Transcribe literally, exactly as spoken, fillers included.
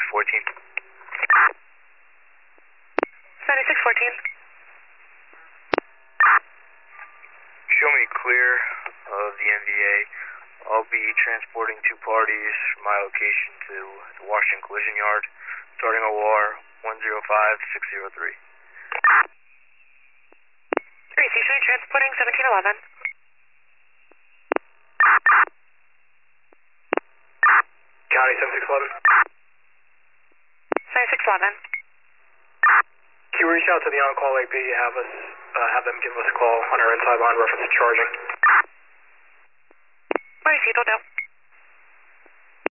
fourteen. ninety-six fourteen. Show me clear of the N V A. I'll be transporting two parties from my location to the Washington Collision Yard, starting O R one zero five six zero three. three C, show you transporting seventeen eleven. County seventy-six eleven. seventy-six eleven. Can you reach out to the on-call A P, have us, uh, have them give us a call on our inside line reference to charging? Where is he? Don't know.